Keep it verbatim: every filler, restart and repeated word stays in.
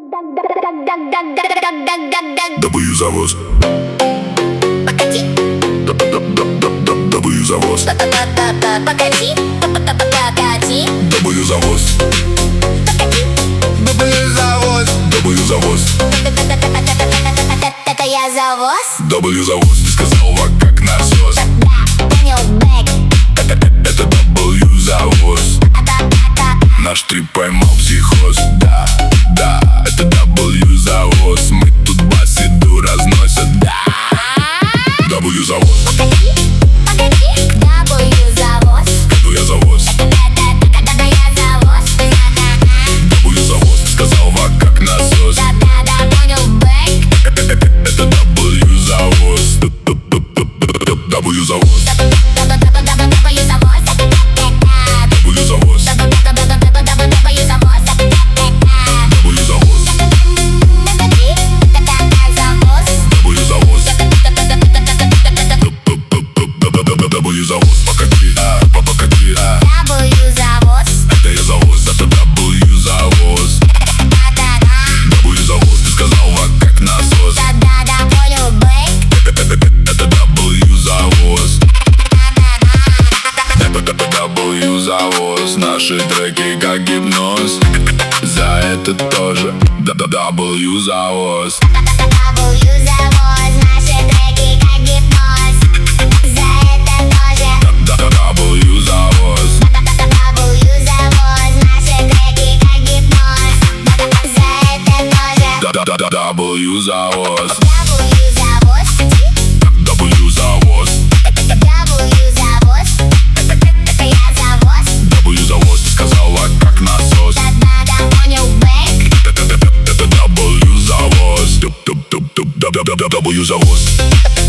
W завоз. Покати. W завоз. Покати. Покати. W завоз. W завоз. W завоз. Это я завоз. W завоз. Ты сказал, как насос. Да, понял, бэк. Это W завоз. Наш трип поймал психоз. Да, да, это W завоз. Мы тут басиду разносят. Да, W завоз. Погоди, погоди. W завоз. Это я завоз. Это я завоз. W завоз. Ты сказал, как насос. Да, да, да, понял, бэк. Это W завоз. W завоз. W завоз. W завоз. W завоз, покати, а, покати, а. W завоз. Это я завоз, это W завоз. W завоз, ты сказал, как насос. Да, да, да, понял, бэк. Это W завоз. Это W завоз. Наши треки как гипноз. За это тоже W завоз. W завоз. Наши треки как гипноз. За это тоже W завоз. W завоз. Наши треки как гипноз. За это тоже W завоз. W завоз. W завоз. W завоз. Это я завоз. W завоз, ты сказала, как насос. Да, да, да, понял, бэк. Это W завоз. W завоз.